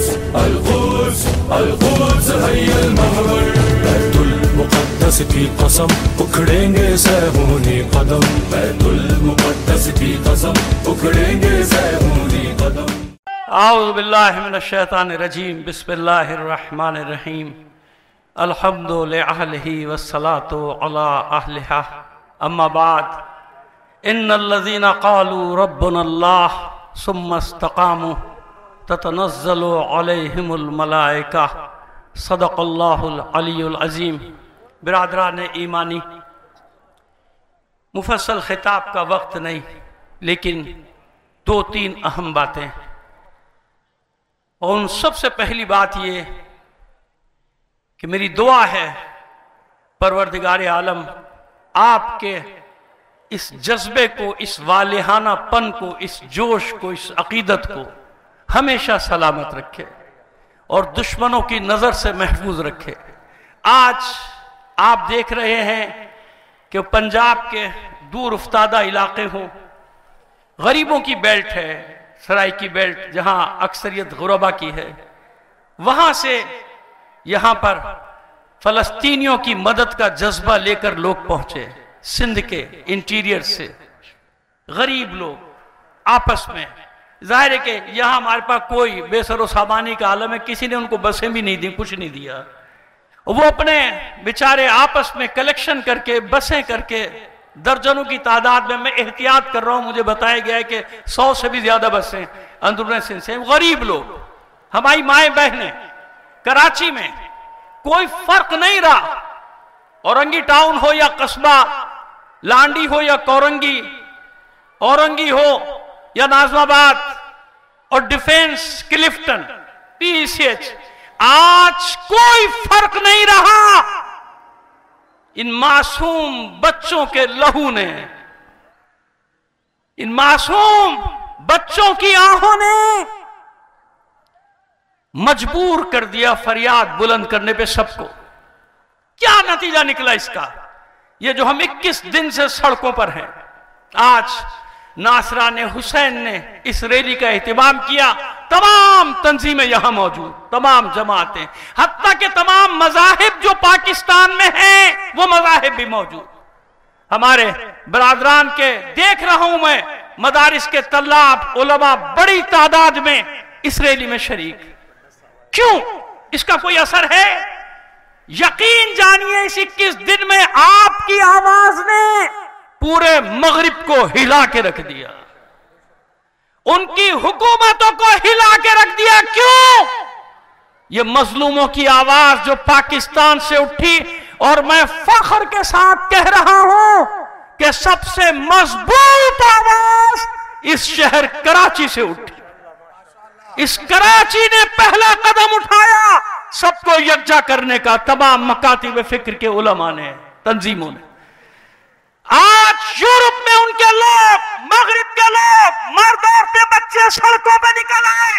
القدس القدس هي المهبر बैतुल मुक़द्दस की कसम उखड़ेंगे सहूनी कदम बैतुल मुक़द्दस की कसम उखड़ेंगे सहूनी कदम। आऊज़ु बिल्लाहि मिनश शैतानिर रजीम बिस्मिल्लाहिर रहमानिर रहीम अल्हम्दु लिअहलिही वस्सलातु अला अहलिहा अम्मा बाद इन्नल्लज़ीना क़ालू रब्बुनल्लाह सुम्मा इस्तक़ामू ततनज़्ज़लु अलैहिमुल मलाइका सदक़ल्लाहुल अलीयुल अज़ीम। बिरादरान ईमानी, मुफस्सल खिताब का वक्त नहीं, लेकिन दो तीन अहम बातें। और उन सबसे पहली बात ये कि मेरी दुआ है परवरदिगार आलम आपके इस जज्बे को, इस वालिहानापन को, इस जोश को, इस अकीदत को हमेशा सलामत रखे और दुश्मनों की नजर से महफूज रखे। आज आप देख रहे हैं कि पंजाब के दूर उफ्तादा इलाके हों, गरीबों की बेल्ट है, सराय की बेल्ट, जहां अक्सरियत गुरबा की है, वहां से यहां पर फलस्तीनियों की मदद का जज्बा लेकर लोग पहुंचे। सिंध के इंटीरियर से गरीब लोग आपस में, जाहिर है कि यहां हमारे पास कोई बेसरो सामानी का आलम है, किसी ने उनको बसें भी नहीं दी, कुछ नहीं दिया। वो अपने बेचारे आपस में कलेक्शन करके, बसें करके, दर्जनों की तादाद में, मैं एहतियात कर रहा हूं, मुझे बताया गया है कि 100 से भी ज्यादा बसें अंदरूनी सिंध से। गरीब लोग, हमारी माएं बहनें, कराची में कोई फर्क नहीं रहा, औरंगी टाउन हो या कस्बा, लांडी हो या कोरंगी, औरंगी हो या नाजमाबाद और डिफेंस क्लिफ्टन, PCH, आज कोई फर्क नहीं रहा। इन मासूम बच्चों के लहू ने, इन मासूम बच्चों की आंखों ने मजबूर कर दिया फरियाद बुलंद करने पे सबको। क्या नतीजा निकला इसका? ये जो हम 21 दिन से सड़कों पर हैं, आज नासरान हुसैन ने इस रैली का एहतमाम किया, तमाम तंजीमें यहां मौजूद, तमाम जमातें, हत्ता के तमाम मज़ाहिब जो पाकिस्तान में हैं वो मज़ाहिब भी मौजूद। हमारे बरादरान के देख रहा हूं मैं, मदारिस के तल्लाब उलमा बड़ी तादाद में इस रैली में शरीक। क्यों? इसका कोई असर है? यकीन जानिए, इस 21 दिन में आपकी आवाज ने पूरे मगरिब को हिला के रख दिया, उनकी हुकूमतों को हिला के रख दिया। क्यों? ये मजलूमों की आवाज जो पाकिस्तान से उठी, और मैं फख्र के साथ कह रहा हूं कि सबसे मजबूत आवाज इस शहर कराची से उठी। इस कराची ने पहला कदम उठाया सबको यकजा करने का, तमाम मकातिब फिक्र के उलमा ने, तंजीमों ने। आज यूरोप में उनके लोग, मगरिब के लोग, मर्द औरतें बच्चे सड़कों पे निकल आए।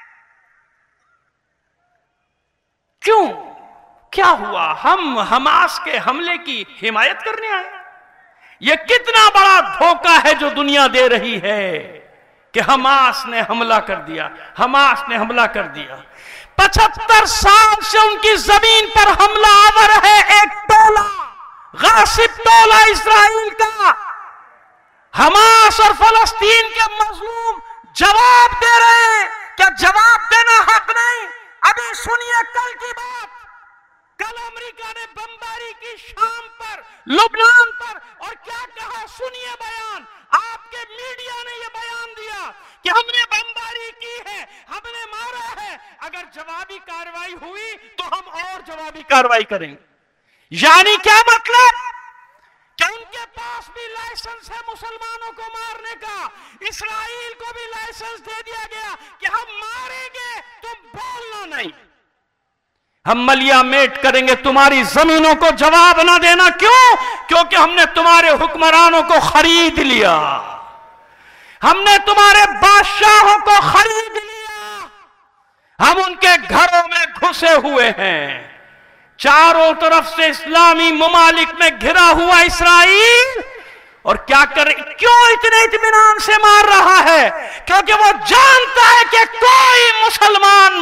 क्यों? क्या हुआ? हम हमास के हमले की हिमायत करने आए? यह कितना बड़ा धोखा है जो दुनिया दे रही है कि हमास ने हमला कर दिया, हमास ने हमला कर दिया। 75 साल से उनकी जमीन पर हमला आवर है एक टोला, गासिब टोला इस्राइल का। हमास और फलस्तीन के मजलूम जवाब दे रहे हैं। क्या जवाब देना हक नहीं? अभी सुनिए कल की बात। कल अमेरिका ने बमबारी की शाम पर, लुबनान पर, और क्या कहा? सुनिए बयान। आपके मीडिया ने यह बयान दिया कि हमने बमबारी की है, हमने मारा है, अगर जवाबी कार्रवाई हुई तो हम और जवाबी कार्रवाई करेंगे। यानी क्या मतलब? कि उनके पास भी लाइसेंस है मुसलमानों को मारने का, इस्राइल को भी लाइसेंस दे दिया गया कि हम मारेंगे, तुम बोलना नहीं, हम मलिया मेट करेंगे, तुम्हारी जमीनों को जवाब ना देना। क्यों? क्योंकि हमने तुम्हारे हुक्मरानों को खरीद लिया, हमने तुम्हारे बादशाहों को खरीद लिया, हम उनके घरों में घुसे हुए हैं। चारों तरफ से इस्लामी ममालिक में घिरा हुआ इस्राइल, और क्या कर, क्यों इतने इत्मीनान से मार रहा है? क्योंकि वो जानता है कि कोई मुसलमान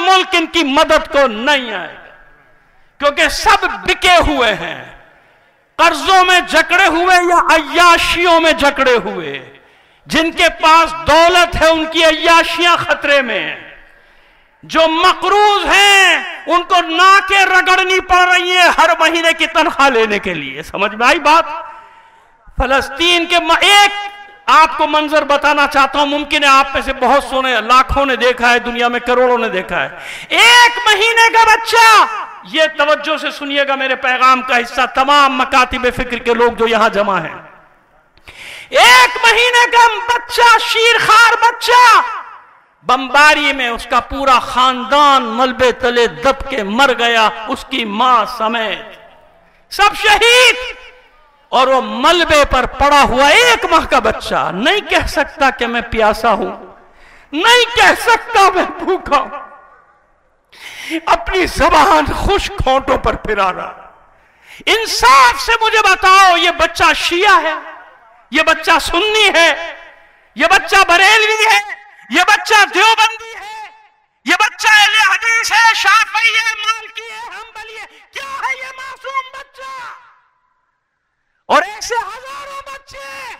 मुल्क इनकी मदद को नहीं आएगा, क्योंकि सब बिके हुए हैं, कर्जों में जकड़े हुए या अय्याशियों में जकड़े हुए। जिनके पास दौलत है उनकी अय्याशियां खतरे में हैं। जो मकरूज हैं उनको नाके रगड़नी पड़ रही है हर महीने की तनख्वाह लेने के लिए। समझ में आई बात? फलस्तीन के एक आपको मंजर बताना चाहता हूं, मुमकिन है आप में से बहुत सोने लाखों ने देखा है, दुनिया में करोड़ों ने देखा है। 1 महीने का बच्चा, ये तवज्जो से सुनिएगा मेरे पैगाम का हिस्सा तमाम मकातिब फिक्र के लोग जो यहां जमा हैं। 1 महीने का बच्चा, शीरखार बच्चा, बमबारी में उसका पूरा खानदान मलबे तले दब के मर गया, उसकी मां समेत सब शहीद। और वो मलबे पर पड़ा हुआ 1 माह का बच्चा नहीं कह सकता कि मैं प्यासा हूं, नहीं कह सकता मैं भूखा हूं, अपनी जबान खुश्क होंठों पर फिरा रहा। इंसाफ से मुझे बताओ, ये बच्चा शिया है, ये बच्चा सुन्नी है, ये बच्चा बरेलवी है, ये बच्चा देवबंदी है, ये बच्चा अहले हदीस है, शाफई है, मालिकी है, हंबली है, क्या है ये मासूम बच्चा? और ऐसे हजारों बच्चे।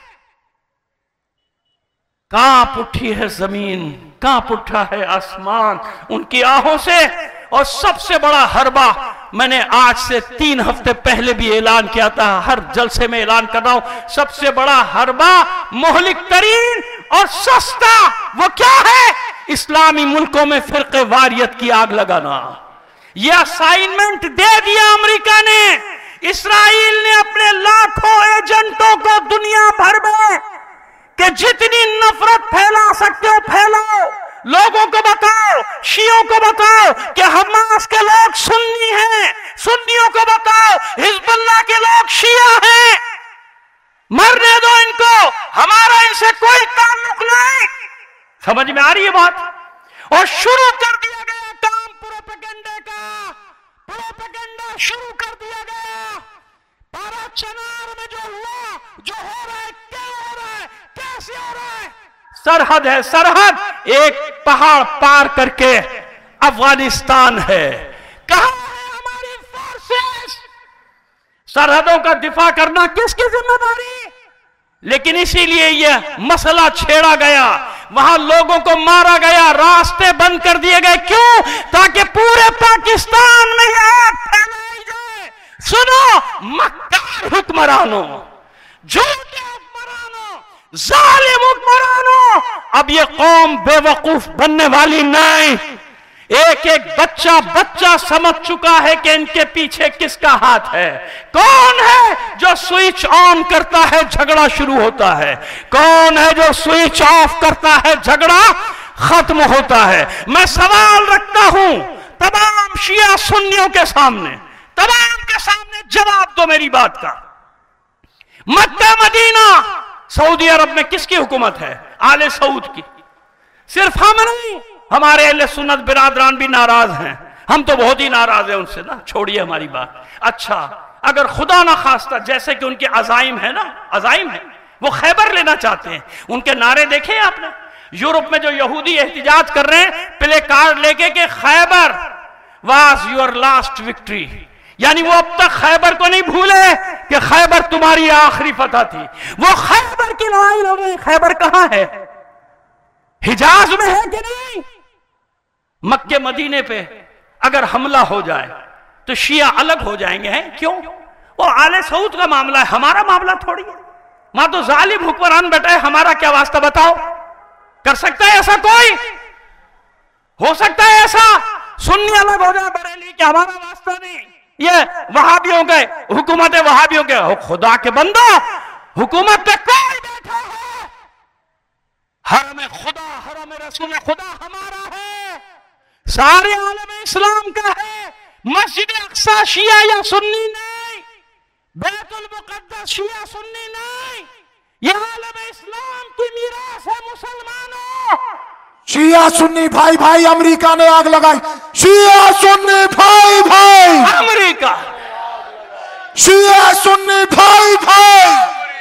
कांप उठी है जमीन, कांप उठा है आसमान उनकी आहों से। और सबसे बड़ा हरबा मैंने आज से 3 हफ्ते पहले भी ऐलान किया था, हर जलसे में ऐलान कर रहा हूं, सबसे बड़ा हरबा मोहलिक तरीन और सस्ता वो क्या है? इस्लामी मुल्कों में फिरके वारियत की आग लगाना। यह असाइनमेंट दे दिया अमेरिका ने। इस्राइल ने अपने लाखों एजेंटों को दुनिया भर में कि जितनी नफरत फैला सकते हो फैलाओ, लोगों को बताओ, शियों को बताओ कि हमास के लोग सुन्नी हैं, सुन्नियों को बताओ हिजबुल्लाह के लोग शिया हैं, मरने दो इनको, हमारा इनसे कोई ताल्लुक नहीं। समझ में आ रही है बात? और शुरू कर दिया गया काम प्रोपेगेंडा का, प्रोपेगेंडा शुरू कर दिया गया। पारा चनार में जो हुआ, जो हो रहा है, क्या हो रहा है, कैसे हो रहा है? सरहद है, सरहद एक पहाड़ पार करके अफगानिस्तान है। कहां है हमारी फोर्सेस? सरहदों का दिफा करना किसकी जिम्मेदारी? लेकिन इसीलिए यह मसला छेड़ा गया, वहां लोगों को मारा गया, रास्ते बंद कर दिए गए। क्यों? ताकि पूरे पाकिस्तान में आग फैलाई जाए। सुनो मक्कार हुक्मरानों, झूठे हुक्मरानों, जालिम हुक्मरानों, अब ये कौम बेवकूफ बनने वाली नहीं। एक एक बच्चा समझ चुका है कि इनके पीछे किसका हाथ है। कौन है जो स्विच ऑन करता है झगड़ा शुरू होता है, कौन है जो स्विच ऑफ करता है झगड़ा खत्म होता है। मैं सवाल रखता हूं तमाम शिया सुन्नियों के सामने, तमाम के सामने जवाब दो मेरी बात का। मक्का मदीना सऊदी अरब में किसकी हुकूमत है? आले सऊद की। सिर्फ हम नहीं, हमारे अहले सुन्नत बिरादरान भी नाराज हैं। हम तो बहुत ही नाराज हैं उनसे ना, छोड़िए हमारी बात। अच्छा, अगर खुदा ना खास्ता, जैसे कि उनके अजाइम है ना, अजाइम है, वो खैबर लेना चाहते हैं, उनके नारे देखे आपने? यूरोप में जो यहूदी एहतिजाज कर रहे हैं प्ले कार्ड लेके के Khyber was your last victory, यानी वो अब तक खैबर को नहीं भूले कि खैबर तुम्हारी आखिरी फतह थी। वो खैबर की लड़ाई लड़ रहे हैं। खैबर कहां है? हिजाज में है कि नहीं? मक्के मदीने पे अगर हमला हो जाए तो शिया अलग हो जाएंगे, हैं? क्यों? वो आले सऊद का मामला है, हमारा मामला थोड़ी है। वहां तो जालिम हुक्मरान बैठा है, हमारा क्या वास्ता बताओ? कर सकता है ऐसा कोई? हो सकता है ऐसा? सुन्नी अलग हो जाए बरेली के, हमारा वास्ता नहीं। ये वहाबियों के, हुकूमत वहाबियों के, खुदा के बंदो, हुकूमत पे कोई बैठा है, हरम खुदा, हरम रसूल खुदा हमारा है, सारे आलम इस्लाम का है। मस्जिद अक्सा शिया या सुन्नी नहीं, बैतुल मुकद्दस शिया सुन्नी नहीं, ये आलम इस्लाम की मीरास है मुसलमानों। शिया सुन्नी भाई भाई अमेरिका ने आग लगाई। शिया सुन्नी भाई भाई अमेरिका, शिया सुन्नी भाई भाई,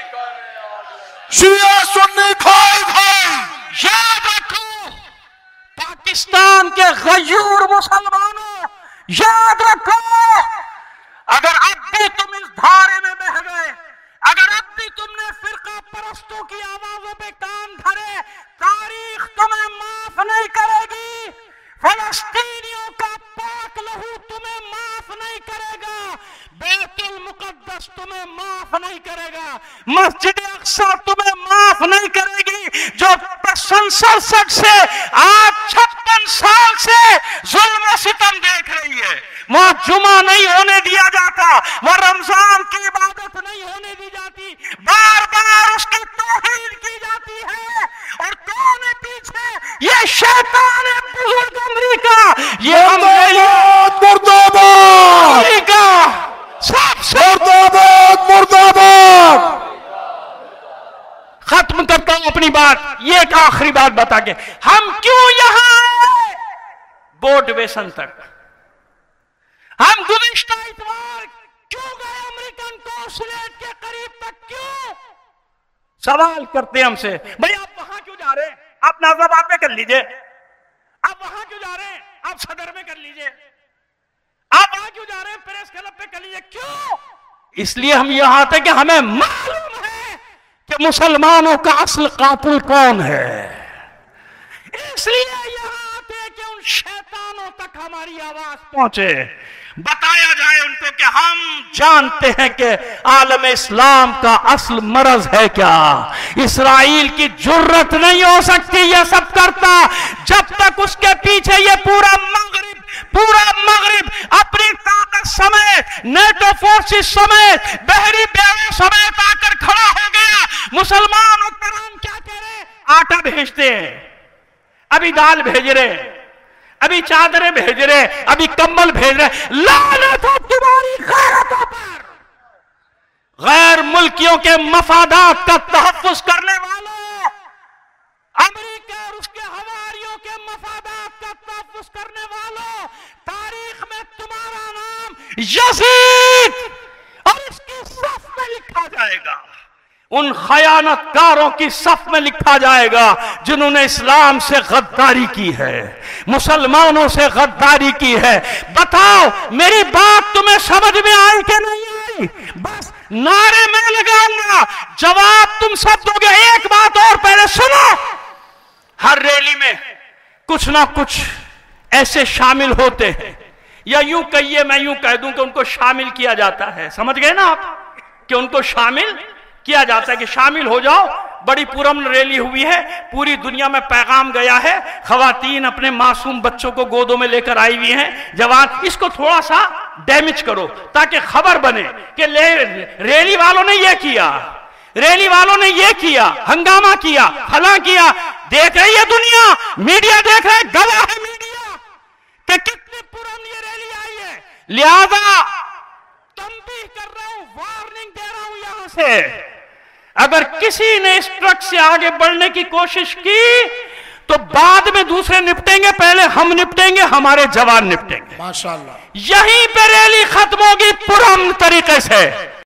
शिया सुन्नी भाई भाई। याद रखो, पाकिस्तान के गयूर मुसलमानों याद रखो, अगर अब भी तुम इस धारे में बह गए, अगर अब भी तुमने फिरका परस्तों की आवाजों पे कान धरे, तारीख तुम्हें माफ नहीं करेगी। फलस्तीनियों का पाक लहू तुम्हें माफ नहीं करेगा, बैतुल मुकद्दस तुम्हें माफ नहीं करेगा, मस्जिद अक्सा तुम्हें माफ नहीं करेगी। जो संसद से आज 56 साल से जुल्म सितम देख रही है, वहां जुमा नहीं होने दिया जाता, वहां रमजान की इबादत नहीं होने दी जाती, बार बार उसकी तौहीन की जाती है। और कौन है पीछे? ये शैतान है बुजुर्ग अमेरिका, ये मुर्दाबाद, अमेरिका सबसे मुर्दाबाद। खत्म करता हूं अपनी बात, ये एक आखिरी बात बता के, हम क्यों यहां आए बोर्ड बेसन तक? हम गुज़िश्ता इतवार क्यों गए अमेरिकन कॉन्सुलेट के करीब तक? क्यों? सवाल करते हैं हमसे, भाई आप वहां क्यों जा रहे हैं? आप नाज़ाबाद में कर लीजिए। आप वहां क्यों जा रहे हैं? आप सदर में कर लीजिए। आप वहां क्यों जा रहे हैं? प्रेस क्लब पे कर लीजिए। क्यों? इसलिए हम यहां आते कि हमें मालूम है कि मुसलमानों का असल कातिल कौन है। इसलिए यहां आते हैं कि उन शैतानों तक हमारी आवाज पहुंचे, बताया जाए उनको कि हम जानते हैं कि आलम इस्लाम का असल मरज है क्या। इसराइल की जुर्रत नहीं हो सकती ये सब करता जब तक उसके पीछे ये पूरा मगरिब अपनी ताकत समेत, नेटो फोर्सेस समेत, बहरी बेड़े समेत आकर खड़ा हो गया। मुसलमान हुक्मरान क्या कह रहे? आटा भेजते हैं, अभी दाल भेज रहे, अभी चादरें भेज रहे, अभी कंबल भेज रहे। लानत हो तुम्हारी गैरतों पर। गैर मुल्कियों के मफादात का तहफ्फुज करने वालों, अमेरिका और उसके हवारियों के मफादात का तहफ्फुज करने वालों, तारीख में तुम्हारा नाम यजीद और इसकी सफ में लिखा जाएगा, उन खयानतकारों की सफ में लिखा जाएगा जिन्होंने इस्लाम से गद्दारी की है, मुसलमानों से गद्दारी की है। बताओ मेरी बात तुम्हें समझ में आई कि नहीं आई? बस नारे में लगाऊंगा, जवाब तुम सब दोगे। एक बात और पहले सुनो, हर रैली में कुछ ना कुछ ऐसे शामिल होते हैं, या यूं कहिए मैं यूं कह दूं कि उनको शामिल किया जाता है। समझ गए ना आप कि उनको शामिल किया जाता है कि शामिल हो जाओ। बड़ी पुरअमन रैली हुई है, पूरी दुनिया में पैगाम गया है, खवातीन अपने मासूम बच्चों को गोदों में लेकर आई हुई हैं, जवान। इसको थोड़ा सा डैमेज करो ताकि खबर बने कि रैली वालों ने ये किया, रैली वालों ने ये किया, हंगामा किया, फला किया। देख रही है दुनिया, मीडिया देख रहा है, गवाह है मीडिया कि कितनी पुरअमन ये रैली आई है। लिहाजा तंबीह कर रहा हूं, वार्निंग दे रहा हूं यहां से, अगर किसी ने इस ट्रक से आगे बढ़ने की कोशिश की तो बाद में दूसरे निपटेंगे, पहले हम निपटेंगे, हमारे जवान निपटेंगे। माशाअल्लाह। यहीं पे रैली खत्म होगी पुरअमन तरीके से।